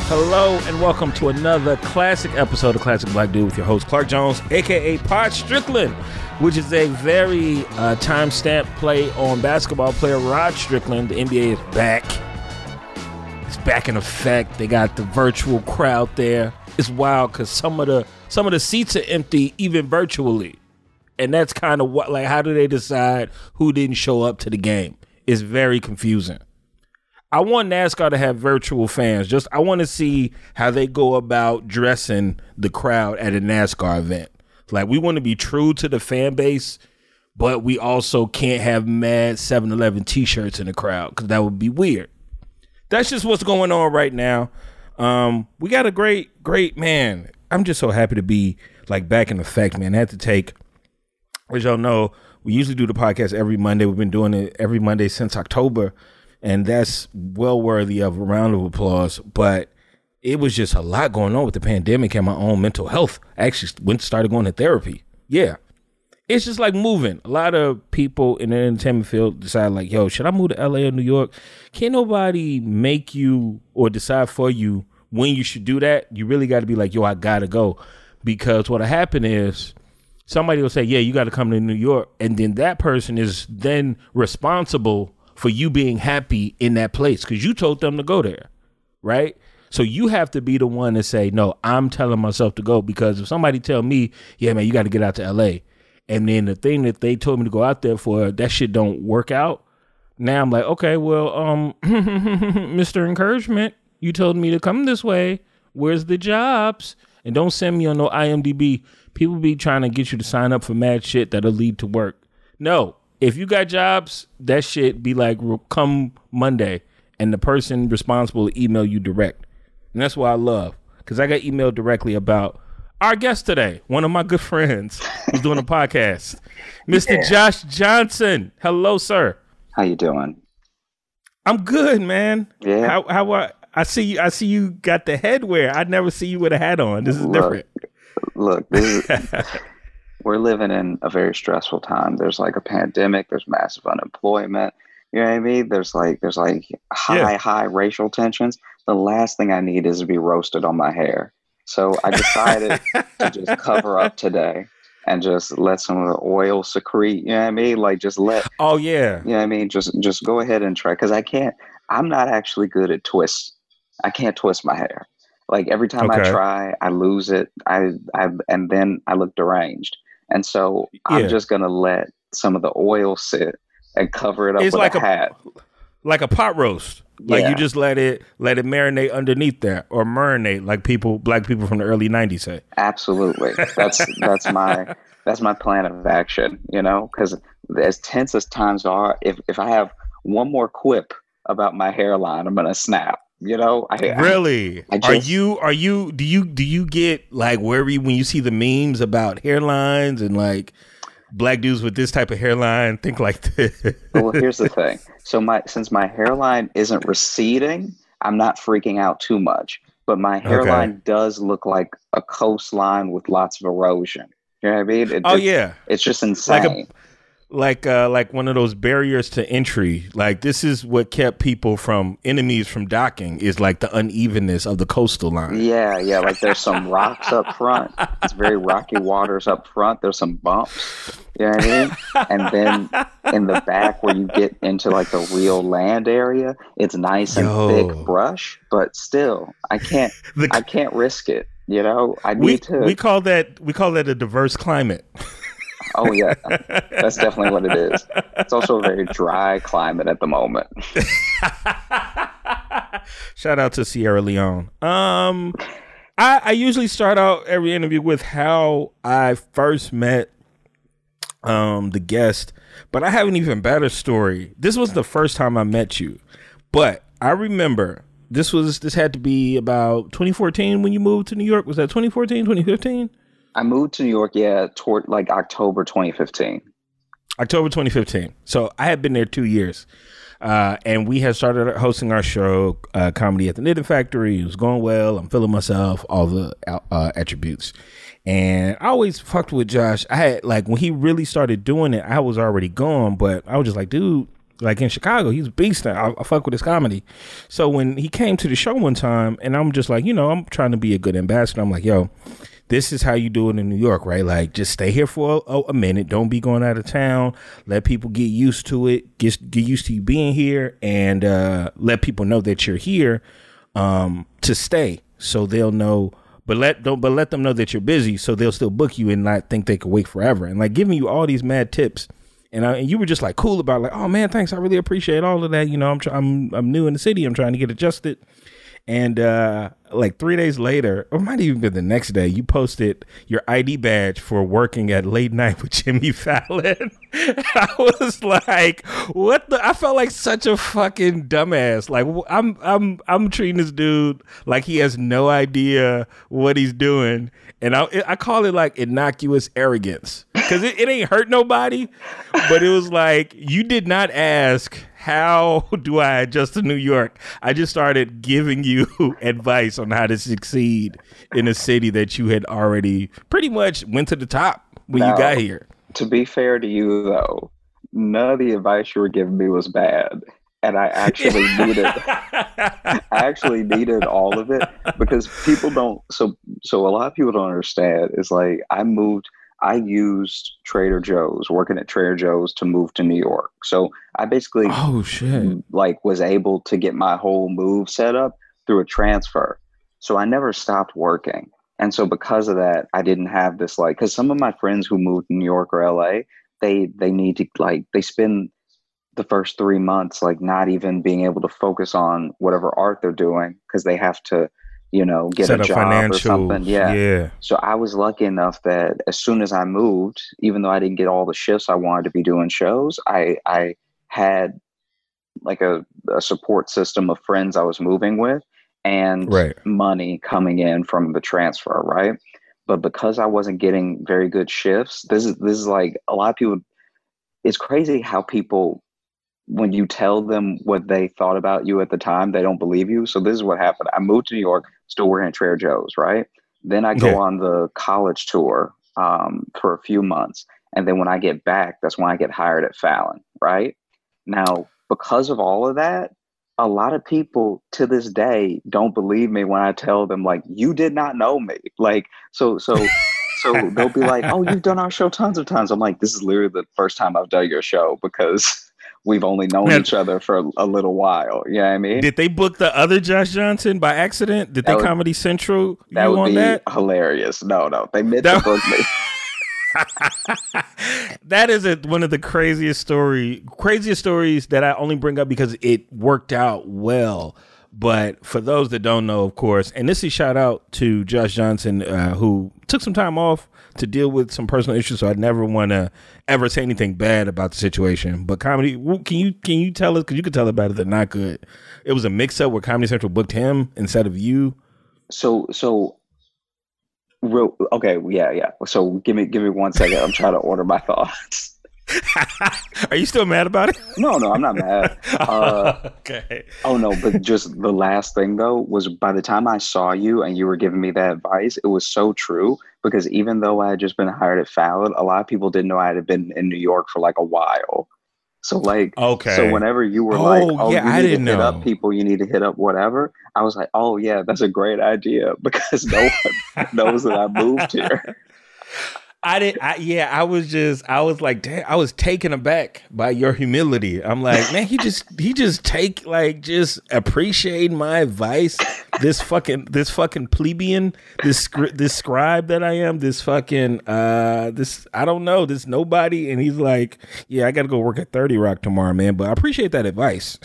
Hello and welcome to another classic episode of Classic Black Dude with your host Clark Jones, aka Pod Strickland, which is a very timestamp play on basketball player Rod Strickland. The NBA is back. It's back in effect. They got the virtual crowd there. It's wild because some of the seats are empty even virtually, and that's kind of what, like, how do they decide who didn't show up to the game? It's very confusing. I want NASCAR to have virtual fans. I want to see how they go about dressing the crowd at a NASCAR event. Like, we want to be true to the fan base, but we also can't have mad 7-Eleven t-shirts in the crowd because that would be weird. That's just what's going on right now. We got a great man. I'm just so happy to be like back in effect, man. I had to take, as y'all know, we usually do the podcast every Monday. We've been doing it every Monday since October. And that's well worthy of a round of applause. But it was just a lot going on with the pandemic and my own mental health. I actually started going to therapy. Yeah. It's just like moving. A lot of people in the entertainment field decide like, yo, should I move to LA or New York? Can't nobody make you or decide for you when you should do that. You really got to be like, yo, I got to go. Because what'll happen is somebody will say, yeah, you got to come to New York. And then that person is then responsible for you being happy in that place because you told them to go there, right? So you have to be the one to say, no, I'm telling myself to go, because if somebody tell me, yeah, man, you got to get out to LA, and then the thing that they told me to go out there for, that shit don't work out, now I'm like, okay, well, Mr. Encouragement, you told me to come this way. Where's the jobs? And don't send me on no IMDb. People be trying to get you to sign up for mad shit that'll lead to work. No. If you got jobs, that shit be like, come Monday, and the person responsible will email you direct. And that's what I love, because I got emailed directly about our guest today, one of my good friends who's doing a podcast, Mr. Josh Johnson. Hello, sir. How you doing? I'm good, man. Yeah. How I see you got the headwear. I never see you with a hat on. This is different. Look, this is... We're living in a very stressful time. There's like a pandemic. There's massive unemployment. You know what I mean? There's like high racial tensions. The last thing I need is to be roasted on my hair. So I decided to just cover up today and just let some of the oil secrete. You know what I mean? Like, just let. Oh yeah. You know what I mean? Just go ahead and try, because I'm not actually good at twists. I can't twist my hair. Like, every time I try, I lose it. And then I look deranged. And so I'm just going to let some of the oil sit and cover it up with a hat. Like a pot roast. Like, you just let it marinate underneath there, or marinate, like black people from the early 90s say. Absolutely. That's my plan of action, you know, because as tense as times are, if I have one more quip about my hairline, I'm going to snap. You know, really? Do you get like worried when you see the memes about hairlines and like black dudes with this type of hairline think like this? Well, here's the thing. So since my hairline isn't receding, I'm not freaking out too much. But my hairline does look like a coastline with lots of erosion. You know what I mean? It's just insane. Like one of those barriers to entry. Like, this is what kept enemies from docking, is like the unevenness of the coastal line. Yeah. Like, there's some rocks up front. It's very rocky waters up front. There's some bumps. You know what I mean? And then in the back where you get into like the real land area, it's nice and thick brush, but still, I can't risk it. You know, we call that a diverse climate. Oh, yeah. That's definitely what it is. It's also a very dry climate at the moment. Shout out to Sierra Leone. I usually start out every interview with how I first met the guest, but I have an even better story. This was the first time I met you, but I remember this had to be about 2014 when you moved to New York. Was that 2014, 2015? I moved to New York, toward like October 2015. October 2015. So I had been there 2 years. And we had started hosting our show, Comedy at the Knitting Factory. It was going well. I'm feeling myself, all the attributes. And I always fucked with Josh. I had, like, when he really started doing it, I was already gone, but I was just like, dude, Like in Chicago, he's a beast. I fuck with his comedy. So when he came to the show one time, and I'm just like, I'm trying to be a good ambassador. I'm like, yo, this is how you do it in New York, right? Like, just stay here for a minute. Don't be going out of town. Let people get used to it. Get used to you being here, and let people know that you're here to stay, so they'll know. But let them know that you're busy, so they'll still book you and not think they could wait forever. And like giving you all these mad tips, and you were just like cool about it, like, oh man, thanks, I really appreciate all of that. I'm new in the city. I'm trying to get adjusted. And like 3 days later, or it might even been the next day, you posted your ID badge for working at Late Night with Jimmy Fallon. I was like, what the? I felt like such a fucking dumbass. Like I'm treating this dude like he has no idea what he's doing, and I call it like innocuous arrogance, because it ain't hurt nobody, but it was like, you did not ask, how do I adjust to New York? I just started giving you advice on how to succeed in a city that you had already pretty much went to the top when you got here. To be fair to you, though, none of the advice you were giving me was bad. And I actually needed all of it, because people don't. So a lot of people don't understand. It's like I used Trader Joe's, working at Trader Joe's, to move to New York. So I basically was able to get my whole move set up through a transfer. So I never stopped working. And so because of that, I didn't have this, like, because some of my friends who moved to New York or LA, they need to, like, they spend the first 3 months like not even being able to focus on whatever art they're doing, because they have to get a job or something. Yeah. So I was lucky enough that as soon as I moved, even though I didn't get all the shifts I wanted to be doing shows, I had like a support system of friends I was moving with, and money coming in from the transfer. Right. But because I wasn't getting very good shifts, this is like, a lot of people, it's crazy how people, when you tell them what they thought about you at the time, they don't believe you. So this is what happened. I moved to New York, still working at Trader Joe's, right? Then I go on the college tour for a few months. And then when I get back, that's when I get hired at Fallon, right? Now, because of all of that, a lot of people to this day don't believe me when I tell them, like, you did not know me. Like, so they'll be like, oh, you've done our show tons of times. I'm like, this is literally the first time I've done your show, because we've only known each other for a little while. You know what I mean? Did they book the other Josh Johnson by accident? Did they Comedy Central that would be hilarious. No, they meant to book me. That is one of the craziest stories that I only bring up because it worked out well. But for those that don't know, of course, and this is shout out to Josh Johnson, who took some time off to deal with some personal issues. So I never want to ever say anything bad about the situation. But Comedy, can you tell us, because you could tell it better than I could. It was a mix up where Comedy Central booked him instead of you. Okay, yeah. So give me 1 second. I'm trying to order my thoughts. Are you still mad about it? No, I'm not mad. Okay. Oh no, but just the last thing though was, by the time I saw you and you were giving me that advice, it was so true, because even though I had just been hired at Fallon, a lot of people didn't know I had been in New York for like a while. So like, so whenever you were I didn't know. Hit up people, you need to hit up whatever, I was like, oh yeah, that's a great idea, because no one knows that I moved here. I was like, damn, I was taken aback by your humility. I'm like, man, he just appreciate my advice. This fucking plebeian, this scribe that I am, this I don't know, this nobody. And he's like, yeah, I got to go work at 30 Rock tomorrow, man. But I appreciate that advice.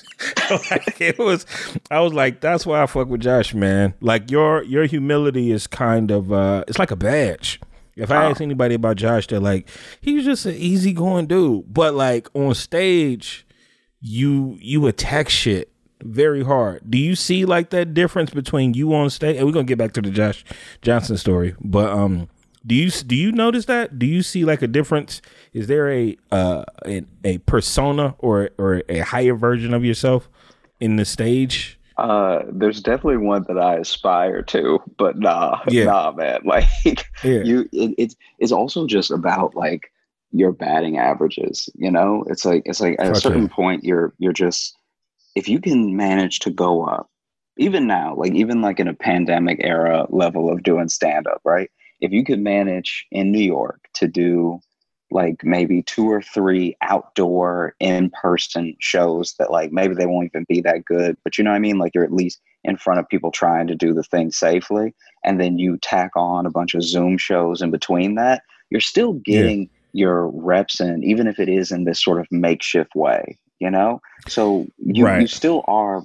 I was like, that's why I fuck with Josh, man. Like your humility is kind of, it's like a badge. If I ask anybody about Josh, they're like, he's just an easygoing dude. But like on stage, you attack shit very hard. Do you see like that difference between you on stage? And we're gonna get back to the Josh Johnson story, but do you notice that? Do you see like a difference? Is there a persona or a higher version of yourself in the stage? There's definitely one that I aspire to, but nah, man. Like it's also just about like your batting averages. It's like at a Fuck certain yeah. point you're just, if you can manage to go up, even now, like even like in a pandemic era level of doing stand up, right? If you could manage in New York to do like maybe two or three outdoor in person shows that like maybe they won't even be that good, but you know what I mean? Like you're at least in front of people trying to do the thing safely. And then you tack on a bunch of Zoom shows in between that, you're still Yeah. getting your reps in, even if it is in this sort of makeshift way, you know? So you Right. still are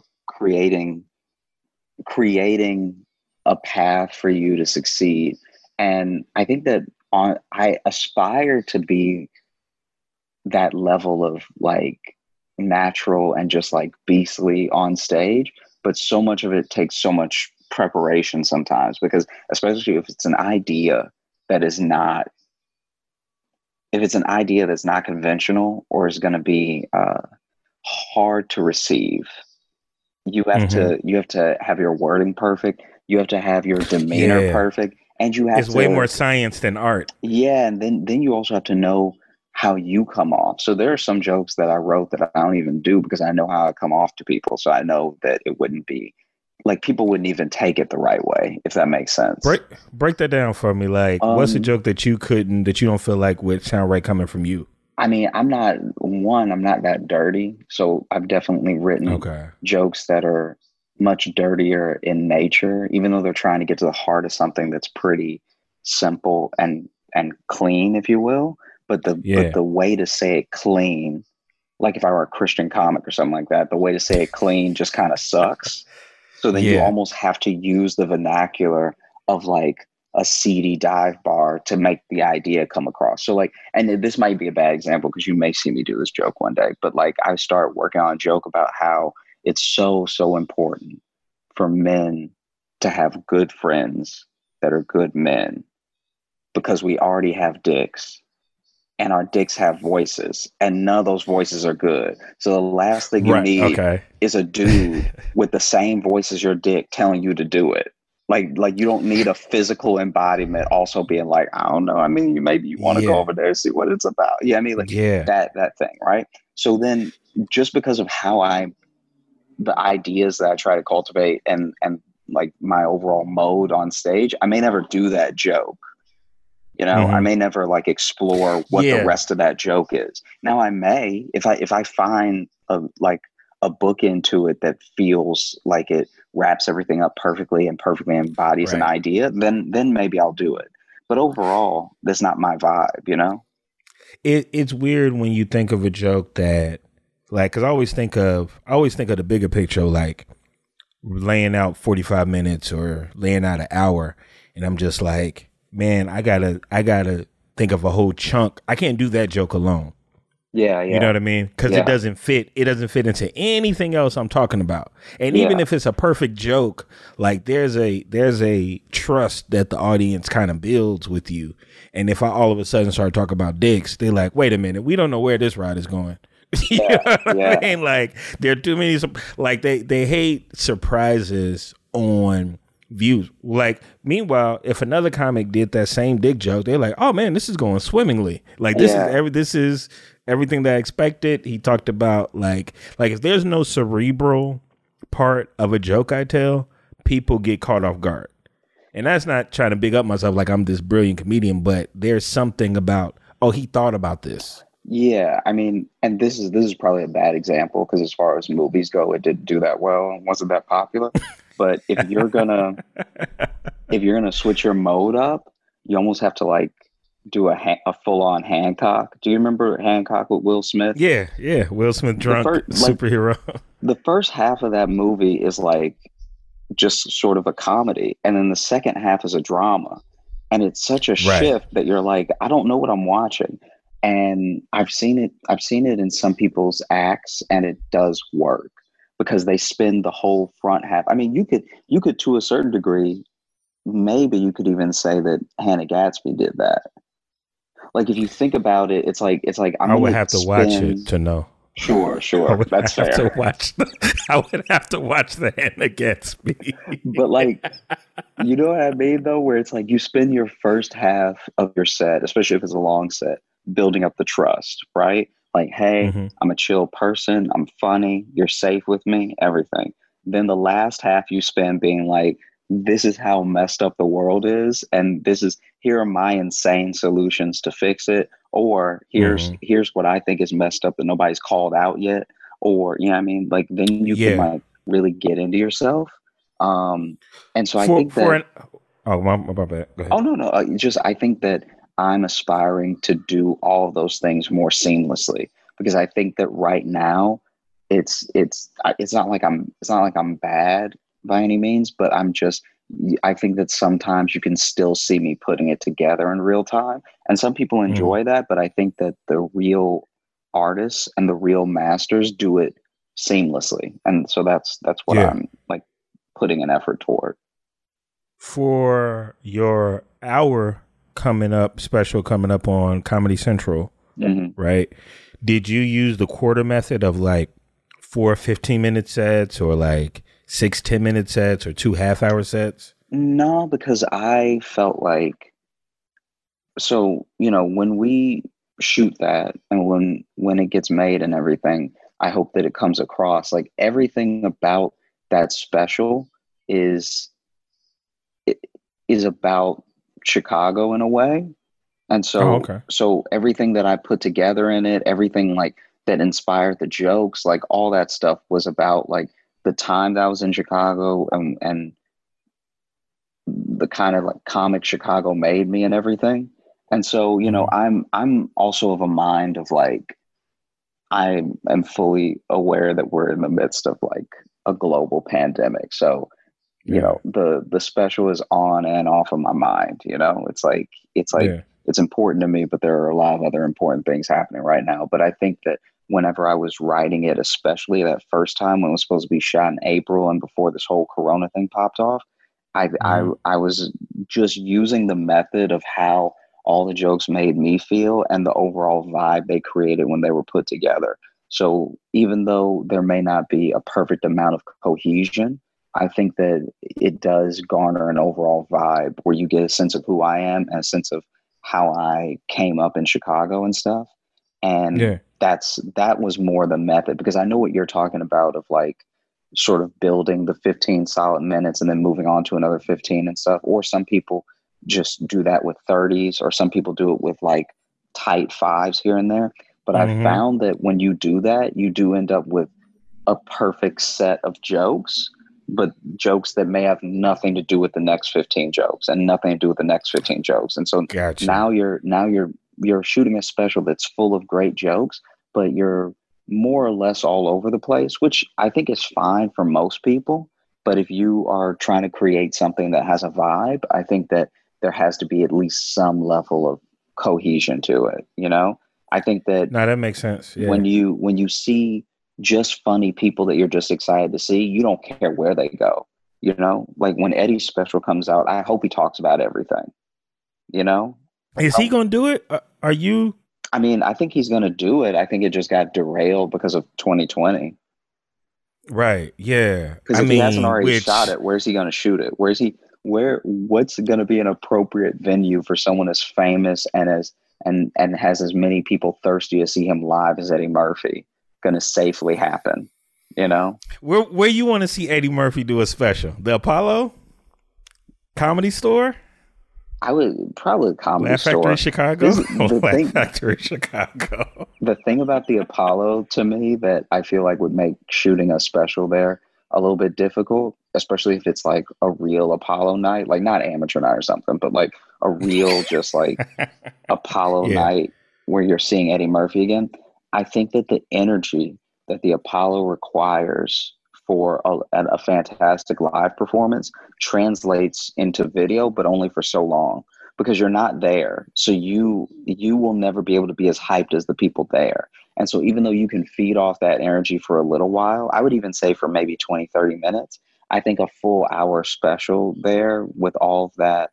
creating a path for you to succeed. And I think that I aspire to be that level of like natural and just like beastly on stage, but so much of it takes so much preparation sometimes, because especially if it's an idea that is not, if it's an idea that's not conventional or is going to be hard to receive, Hmm. you have to have your wording perfect, you have to have your demeanor Yeah. perfect, and you have It's way to, more science than art. yeah, and then you also have to know how you come off. So there are some jokes that I wrote that I don't even do because I know how I come off to people, so I know that it wouldn't be like, people wouldn't even take it the right way, if that makes sense. Break that down for me. Like, what's a um joke that you don't feel like would sound right coming from you? I mean, I'm not that dirty. So I've definitely written Okay. jokes that are much dirtier in nature, even though they're trying to get to the heart of something that's pretty simple and clean, if you will. But Yeah. the way to say it clean, like if I were a Christian comic or something like that, the way to say it clean just kind of sucks. So then you Yeah. almost have to use the vernacular of like a seedy dive bar to make the idea come across. So like, and this might be a bad example because you may see me do this joke one day, but like I start working on a joke about how it's so important for men to have good friends that are good men, because we already have dicks and our dicks have voices and none of those voices are good. So the last thing you Right. need Okay. is a dude with the same voice as your dick telling you to do it. Like you don't need a physical embodiment also being like, I don't know. I mean, maybe you want to go Yeah. over there and see what it's about. Yeah, I mean, like Yeah. that thing, right? So then just because of how the ideas that I try to cultivate and like my overall mode on stage, I may never do that joke. I Hmm. may never like explore what the Yeah. rest of that joke is. Now I may, if I find a book into it that feels like it wraps everything up perfectly and perfectly embodies an Right. idea, then maybe I'll do it. But overall, that's not my vibe. It's weird when you think of a joke that, like, because I always think of the bigger picture, like laying out 45 minutes or laying out an hour, and I'm just like, man, I gotta think of a whole chunk. I can't do that joke alone. Yeah, You know yeah, what I mean? Because it yeah, doesn't fit. It doesn't fit into anything else I'm talking about. And even yeah, if it's a perfect joke, like there's a trust that the audience kind of builds with you. And if I all of a sudden start talking about dicks, they're like, "Wait a minute, we don't know where this ride is going." You know yeah, what I yeah, mean? Like there are too many. Like they hate surprises on views. Like meanwhile, if another comic did that same dick joke, they're like, "Oh man, this is going swimmingly. Like yeah, this is everything that I expected." He talked about like if there's no cerebral part of a joke I tell, people get caught off guard. And that's not trying to big up myself like I'm this brilliant comedian, but there's something about, oh, he thought about this. yeah. I mean, and this is probably a bad example because as far as movies go, it didn't do that well and wasn't that popular. But if you're gonna switch your mode up, you almost have to like do a full on Hancock. Do you remember Hancock with Will Smith? Yeah, yeah. Will Smith The drunk first like superhero. the first half of that movie is like just sort of a comedy, and then the second half is a drama, and it's such a Right. shift that you're like, I don't know what I'm watching. And I've seen it in some people's acts, and it does work because they spend the whole front half. I mean, you could to a certain degree, maybe you could even say that Hannah Gatsby did that. Like if you think about it, it's like I'm I would gonna have to watch it spend. to know. Sure, I sure, would that's have to fair. watch I would have to watch the Hannah Gatsby. But like, you know what I mean though, where it's like you spend your first half of your set, especially if it's a long set, building up the trust, right? Like, hey, Mm-hmm. I'm a chill person. I'm funny. You're safe with me, everything. Then the last half you spend being like, this is how messed up the world is. And here are my insane solutions to fix it. Or Mm-hmm. here's what I think is messed up that nobody's called out yet. Or, you know what I mean? Like, then you can Yeah. like really get into yourself. And so I For think for that, an oh my bad. Go oh ahead. no, no, just I think that I'm aspiring to do all of those things more seamlessly because I think that right now it's not like I'm bad by any means, but I think that sometimes you can still see me putting it together in real time, and some people Mm-hmm. enjoy that, but I think that the real artists and the real masters do it seamlessly, and so that's what Yeah. I'm like putting an effort toward. For your hour special coming up on Comedy Central, Hmm. right? Did you use the quarter method of like 4 15-minute sets or like 6 10-minute sets or 2 half-hour sets? No, because I felt like so, when we shoot that and when it gets made and everything, I hope that it comes across like everything about that special is i- is about Chicago in a way. And Oh, so okay. so everything that I put together in it, everything like that inspired the jokes, like all that stuff was about like the time that I was in Chicago and the kind of like comic Chicago made me and everything. And so, Mm-hmm. I'm also of a mind of like I am fully aware that we're in the midst of like a global pandemic. So, Yeah. the special is on and off of my mind, it's like Yeah. it's important to me, but there are a lot of other important things happening right now. But I think that whenever I was writing it, especially that first time when it was supposed to be shot in April and before this whole corona thing popped off, I I Mm-hmm. I was just using the method of how all the jokes made me feel and the overall vibe they created when they were put together. So even though there may not be a perfect amount of cohesion, I think that it does garner an overall vibe where you get a sense of who I am and a sense of how I came up in Chicago and stuff. And Yeah. that was more the method because I know what you're talking about of like sort of building the 15 solid minutes and then moving on to another 15 and stuff. Or some people just do that with 30s, or some people do it with like tight fives here and there. But I've Mm-hmm. found that when you do that, you do end up with a perfect set of jokes, but jokes that may have nothing to do with the next 15 jokes and nothing to do with the next 15 jokes. And so Gotcha. now you're shooting a special that's full of great jokes, but you're more or less all over the place, which I think is fine for most people. But if you are trying to create something that has a vibe, I think that there has to be at least some level of cohesion to it. I think that No, that makes sense. when Yeah. you see just funny people that you're just excited to see, you don't care where they go. Like when Eddie's special comes out, I hope he talks about everything. You know, Is he gonna do it? Are you I mean, I think he's going to do it. I think it just got derailed because of 2020. right? Yeah. Because I if he hasn't mean, already shot which it, where's he going to shoot it? What's going to be an appropriate venue for someone as famous and has as many people thirsty to see him live as Eddie Murphy going to safely happen? You know, where you want to see Eddie Murphy do a special? The Apollo Comedy Store, I would probably a Comedy Laugh Factory Store. Chicago, This is the Laugh thing. Factory Chicago. The thing about the Apollo to me that I feel like would make shooting a special there a little bit difficult, especially if it's like a real Apollo night, like not amateur night or something, but like a real just like Apollo Yeah. night where you're seeing Eddie Murphy again. I think that the energy that the Apollo requires for a fantastic live performance translates into video, but only for so long because you're not there. So you will never be able to be as hyped as the people there. And so even though you can feed off that energy for a little while, I would even say for maybe 20, 30 minutes, I think a full hour special there with all of that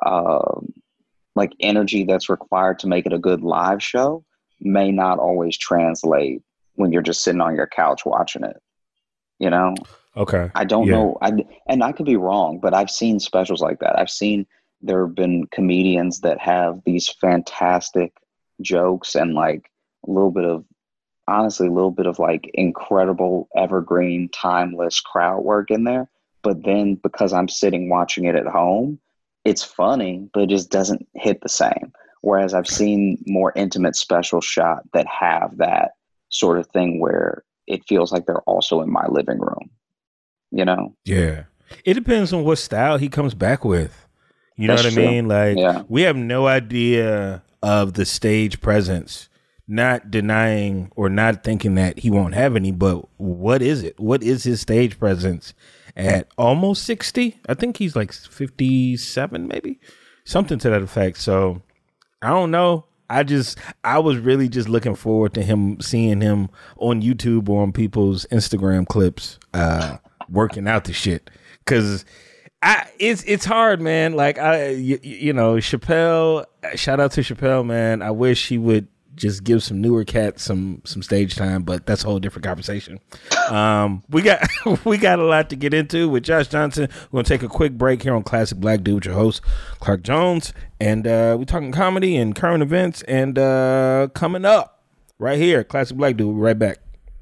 like energy that's required to make it a good live show may not always translate when you're just sitting on your couch watching it. You know, Okay. I don't Yeah. know. And I could be wrong, but I've seen specials like that. There have been comedians that have these fantastic jokes and like a little bit of honestly a little bit of like incredible evergreen timeless crowd work in there. But then because I'm sitting watching it at home, it's funny, but it just doesn't hit the same. Whereas I've seen more intimate special shot that have that sort of thing where it feels like they're also in my living room, you know? Yeah. It depends on what style he comes back with. You know That's what I true. mean? Like, Yeah. we have no idea of the stage presence, not denying or not thinking that he won't have any, but what is it? What is his stage presence at almost 60? I think he's like 57, maybe something to that effect. So I don't know. I was really just looking forward to seeing him on YouTube or on people's Instagram clips, working out the shit. Cause it's hard, man. Like you know, Chappelle, shout out to Chappelle, man. I wish he would just give some newer cats some stage time, but that's a whole different conversation. We got we got a lot to get into with Josh Johnson. We're gonna take a quick break here on Classic Black Dude with your host Clark Jones, and we're talking comedy and current events, and coming up right here, Classic Black Dude. We'll be right back.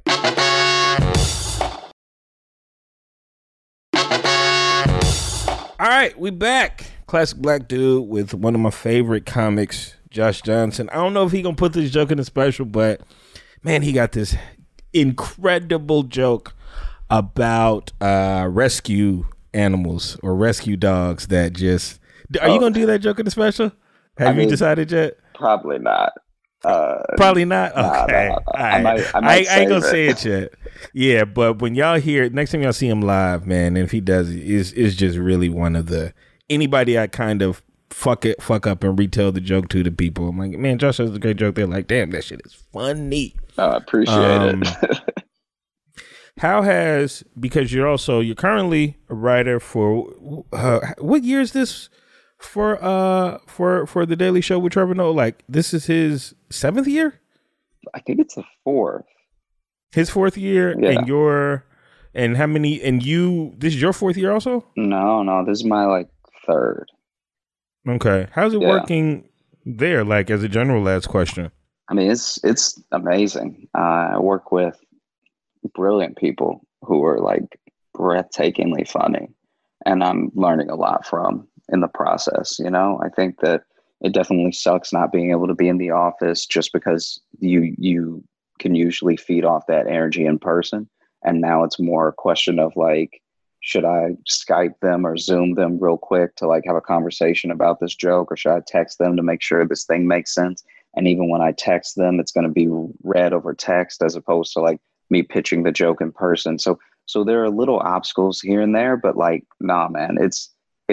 All right, we back. Classic Black Dude with one of my favorite comics, Josh Johnson. I don't know if he gonna put this joke in the special, but man, he got this incredible joke about rescue animals or rescue dogs that just. Are you gonna do that joke in the special? Have you decided yet? Probably not. Probably not. Okay, nah. all right. I ain't gonna say it yet. Yeah, but when y'all hear it, next time y'all see him live, man, and if he does it, is just really one of the anybody I kind of fuck up and retell the joke to the people. I'm like, man, Josh has a great joke. They're like, damn, that shit is funny. I appreciate it. Because you're currently a writer for what year is this for the Daily Show with Trevor Noah? Like, this is his 7th year? I think it's the 4th. His 4th year, yeah. This is your 4th year also? No, this is my like 3rd. Okay. How's it working there? Like, as a general last question. I mean, it's amazing. I work with brilliant people who are like breathtakingly funny, and I'm learning a lot from in the process. You know, I think that it definitely sucks not being able to be in the office just because you can usually feed off that energy in person. And now it's more a question of like, should I Skype them or Zoom them real quick to like have a conversation about this joke, or should I text them to make sure this thing makes sense? And even when I text them, it's going to be read over text as opposed to like me pitching the joke in person. So there are little obstacles here and there, but like, nah, man, it's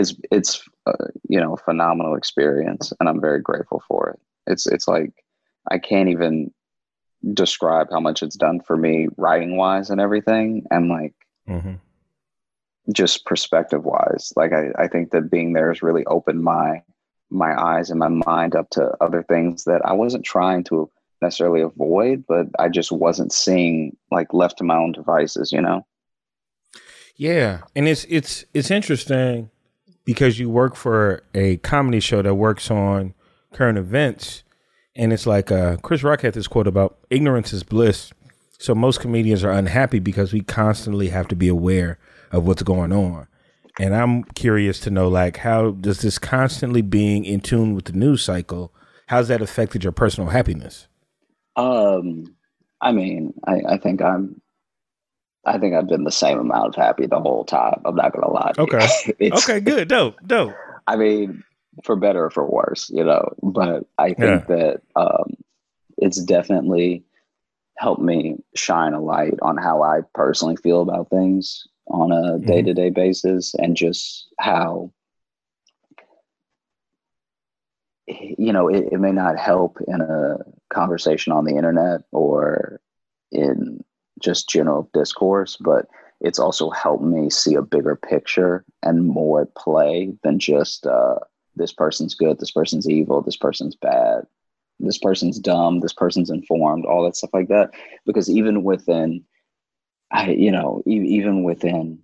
a phenomenal experience, and I'm very grateful for it. It's like I can't even describe how much it's done for me writing wise and everything, and like just perspective wise. Like I think that being there has really opened my eyes and my mind up to other things that I wasn't trying to necessarily avoid, but I just wasn't seeing, like, left to my own devices, you know? Yeah. And it's interesting because you work for a comedy show that works on current events. And it's like Chris Rock had this quote about ignorance is bliss. So most comedians are unhappy because we constantly have to be aware of what's going on. And I'm curious to know, like, how does this constantly being in tune with the news cycle, how's that affected your personal happiness? I mean, I think I've been the same amount of happy the whole time. I'm not gonna lie. Okay. Okay, good. Dope. I mean, for better or for worse, you know, but I think that it's definitely helped me shine a light on how I personally feel about things on a day-to-day basis, and just how, you know, it may not help in a conversation on the internet or in just general discourse, but it's also helped me see a bigger picture and more at play than just this person's good, this person's evil, this person's bad, this person's dumb, this person's informed, all that stuff like that. Because even within, even within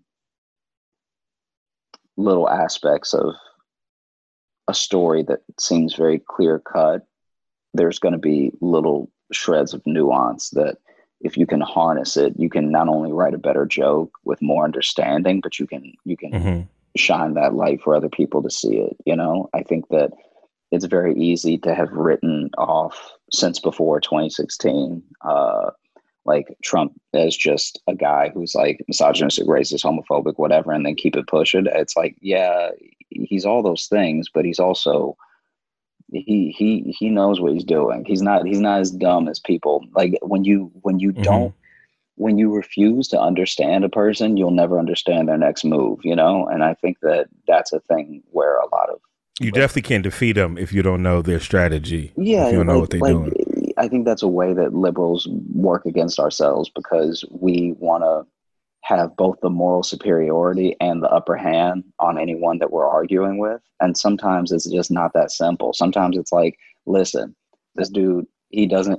little aspects of a story that seems very clear cut, there's going to be little shreds of nuance that if you can harness it, you can not only write a better joke with more understanding, but you can shine that light for other people to see it. You know, I think that it's very easy to have written off since before 2016, like Trump as just a guy who's like misogynistic, racist, homophobic, whatever, and then keep it pushing. It's like, yeah, he's all those things, but he's also he knows what he's doing. He's not as dumb as people. Like when you don't, when you refuse to understand a person, you'll never understand their next move, you know? And I think that that's a thing where a lot of you definitely can't defeat them if you don't know their strategy. Yeah, if you don't know what they're doing. I think that's a way that liberals work against ourselves, because we want to have both the moral superiority and the upper hand on anyone that we're arguing with. And sometimes it's just not that simple. Sometimes it's like, listen, this dude, he doesn't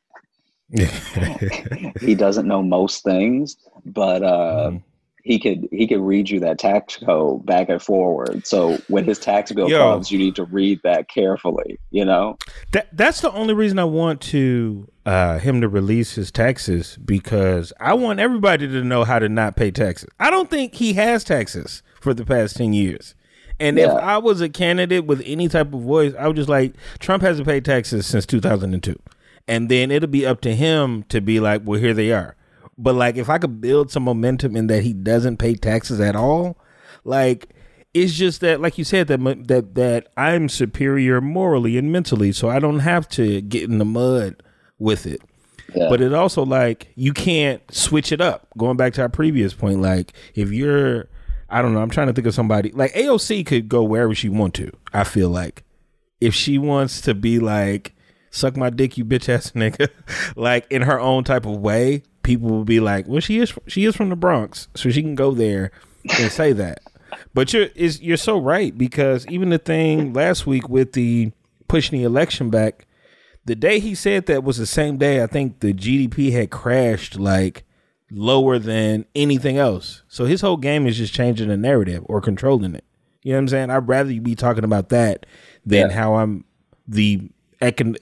he doesn't know most things, but he could read you that tax code back and forward. So when his tax bill comes, you need to read that carefully, you know? That's the only reason I want to him to release his taxes, because I want everybody to know how to not pay taxes. I don't think he has taxes for the past 10 years. And if I was a candidate with any type of voice, I would just like, Trump hasn't paid taxes since 2002. And then it'll be up to him to be like, well, here they are. But like, if I could build some momentum in that he doesn't pay taxes at all, like, it's just that, like you said, that I'm superior morally and mentally, so I don't have to get in the mud with it. Yeah. But it also, like, you can't switch it up. Going back to our previous point, like, if you're, I don't know, I'm trying to think of somebody, like AOC could go wherever she want to. I feel like if she wants to be like, suck my dick, you bitch ass nigga, like in her own type of way, people will be like, well, she is from the Bronx, so she can go there and say that. But you're so right, because even the thing last week with the pushing the election back, the day he said that was the same day I think the GDP had crashed like lower than anything else. So his whole game is just changing the narrative or controlling it. You know what I'm saying? I'd rather you be talking about that than how I'm run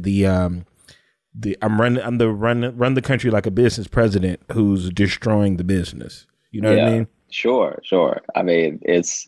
the country like a business president who's destroying the business. You know what I mean? Sure. I mean, it's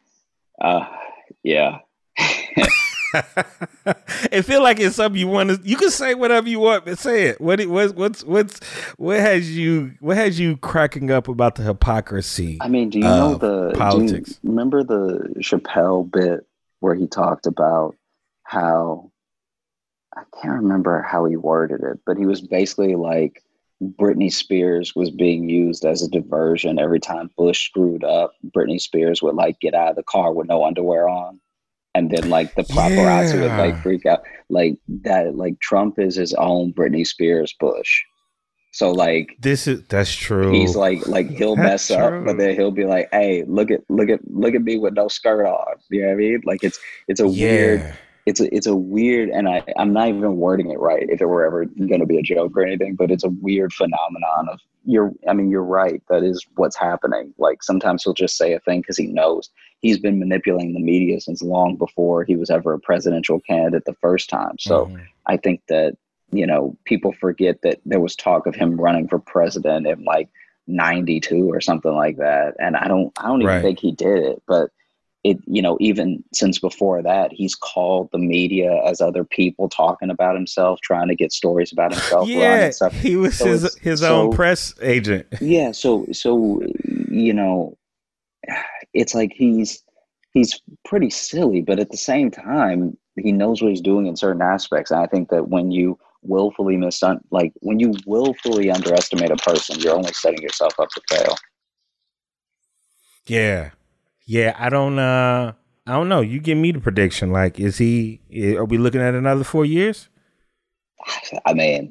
It feel like it's something you want to. You can say whatever you want, but say it. What has you cracking up about the hypocrisy? I mean, do you know the politics? Remember the Chappelle bit where he talked about how, I can't remember how he worded it, but he was basically like, Britney Spears was being used as a diversion. Every time Bush screwed up, Britney Spears would like get out of the car with no underwear on. And then like the paparazzi would like freak out. Like that, like Trump is his own Britney Spears Bush. So like that's true. He's like he'll mess up, but then he'll be like, hey, look at me with no skirt on. You know what I mean? Like it's a weird. It's a weird, and I'm not even wording it right if it were ever going to be a joke or anything, but it's a weird phenomenon of you're right. That is what's happening. Like sometimes he'll just say a thing because he knows he's been manipulating the media since long before he was ever a presidential candidate the first time. So I think that, you know, people forget that there was talk of him running for president in like 92 or something like that. And I don't even think he did it, but it, you know, even since before that, he's called the media as other people talking about himself, trying to get stories about himself. Yeah, he was his own press agent. Yeah, so you know, it's like he's pretty silly, but at the same time, he knows what he's doing in certain aspects. And I think that when you willfully underestimate a person, you're only setting yourself up to fail. Yeah, I don't know. You give me the prediction. Like, are we looking at another 4 years? I mean,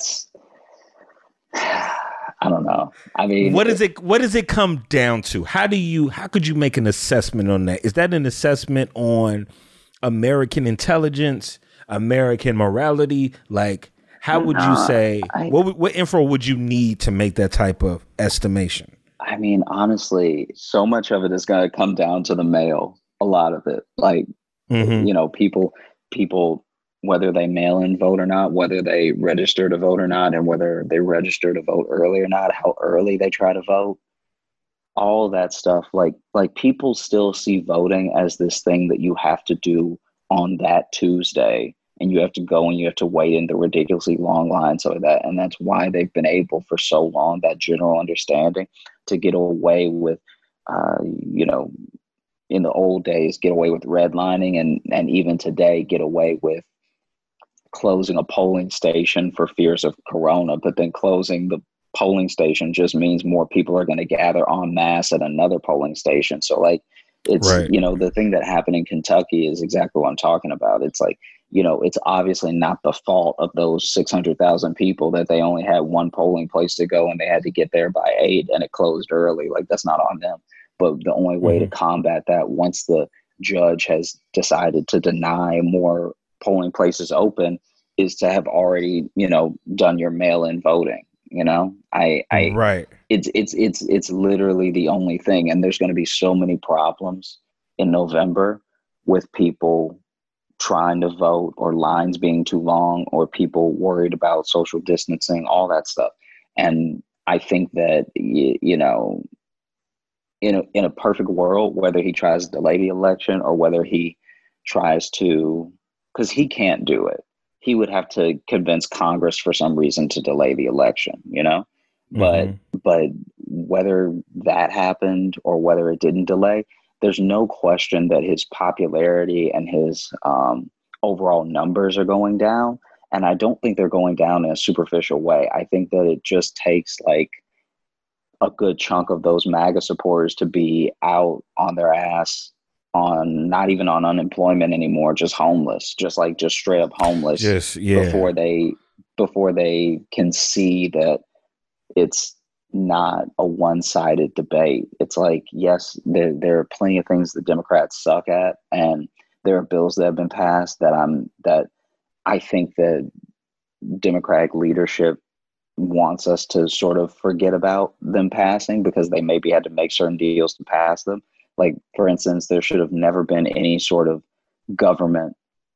I don't know. I mean, what does it come down to? How could you make an assessment on that? Is that an assessment on American intelligence, American morality? Like, how would you say, what info would you need to make that type of estimation? I mean, honestly, so much of it is going to come down to the mail. A lot of it, like, you know, people whether they mail in vote or not, whether they register to vote or not, and whether they register to vote early or not, how early they try to vote, all that stuff. Like people still see voting as this thing that you have to do on that Tuesday, and you have to go and you have to wait in the ridiculously long lines over that. And that's why they've been able for so long, that general understanding, to get away with, in the old days, get away with redlining, and even today get away with closing a polling station for fears of corona. But then closing the polling station just means more people are going to gather en masse at another polling station. So like, it's, right. The thing that happened in Kentucky is exactly what I'm talking about. It's like, it's obviously not the fault of those 600,000 people that they only had one polling place to go and they had to get there by 8 and it closed early. Like, that's not on them. But the only way to combat that, once the judge has decided to deny more polling places open, is to have already, done your mail-in voting. Right. It's literally the only thing. And there's going to be so many problems in November with people trying to vote, or lines being too long, or people worried about social distancing, all that stuff. And I think that, in a perfect world, whether he tries to delay the election or whether he tries to, because he can't do it, he would have to convince Congress for some reason to delay the election, but whether that happened or whether it didn't delay, there's no question that his popularity and his overall numbers are going down. And I don't think they're going down in a superficial way. I think that it just takes like a good chunk of those MAGA supporters to be out on their ass, on not even on unemployment anymore, just homeless, just straight up homeless, before they can see that it's not a one-sided debate. It's like, yes, there are plenty of things the Democrats suck at, and there are bills that have been passed that I think that Democratic leadership wants us to sort of forget about them passing, because they maybe had to make certain deals to pass them. Like, for instance, there should have never been any sort of government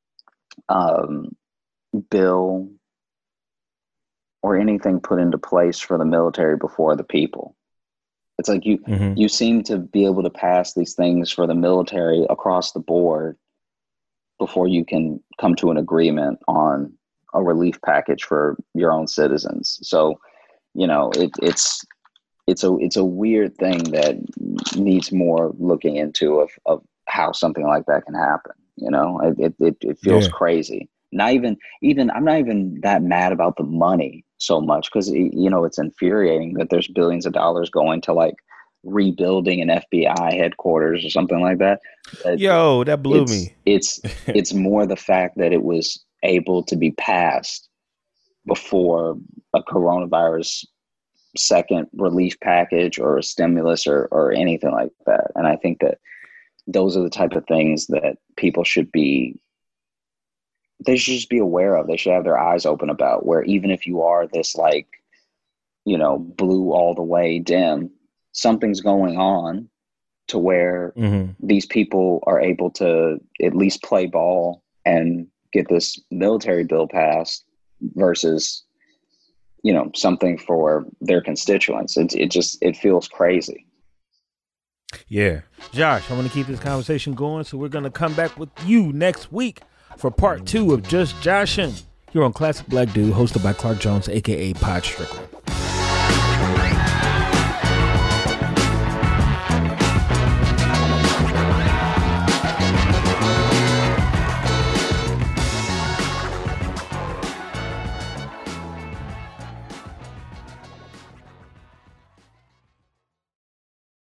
bill or anything put into place for the military before the people. It's like you seem to be able to pass these things for the military across the board before you can come to an agreement on a relief package for your own citizens. So, it's a weird thing that needs more looking into of how something like that can happen. It feels crazy. I'm not even that mad about the money so much, because it's infuriating that there's billions of dollars going to like rebuilding an FBI headquarters or something like that. That blew me. It's more the fact that it was able to be passed before a coronavirus second relief package or a stimulus or anything like that. And I think that those are the type of things that people should just be aware of. They should have their eyes open about, where even if you are this like, blue all the way dim, something's going on to where these people are able to at least play ball and get this military bill passed versus, something for their constituents. It feels crazy. Yeah. Josh, I want to keep this conversation going, so we're going to come back with you next week for part 2 of Just Joshin' here on Classic Black Dude, hosted by Clark Jones, a.k.a. Pod Strickland.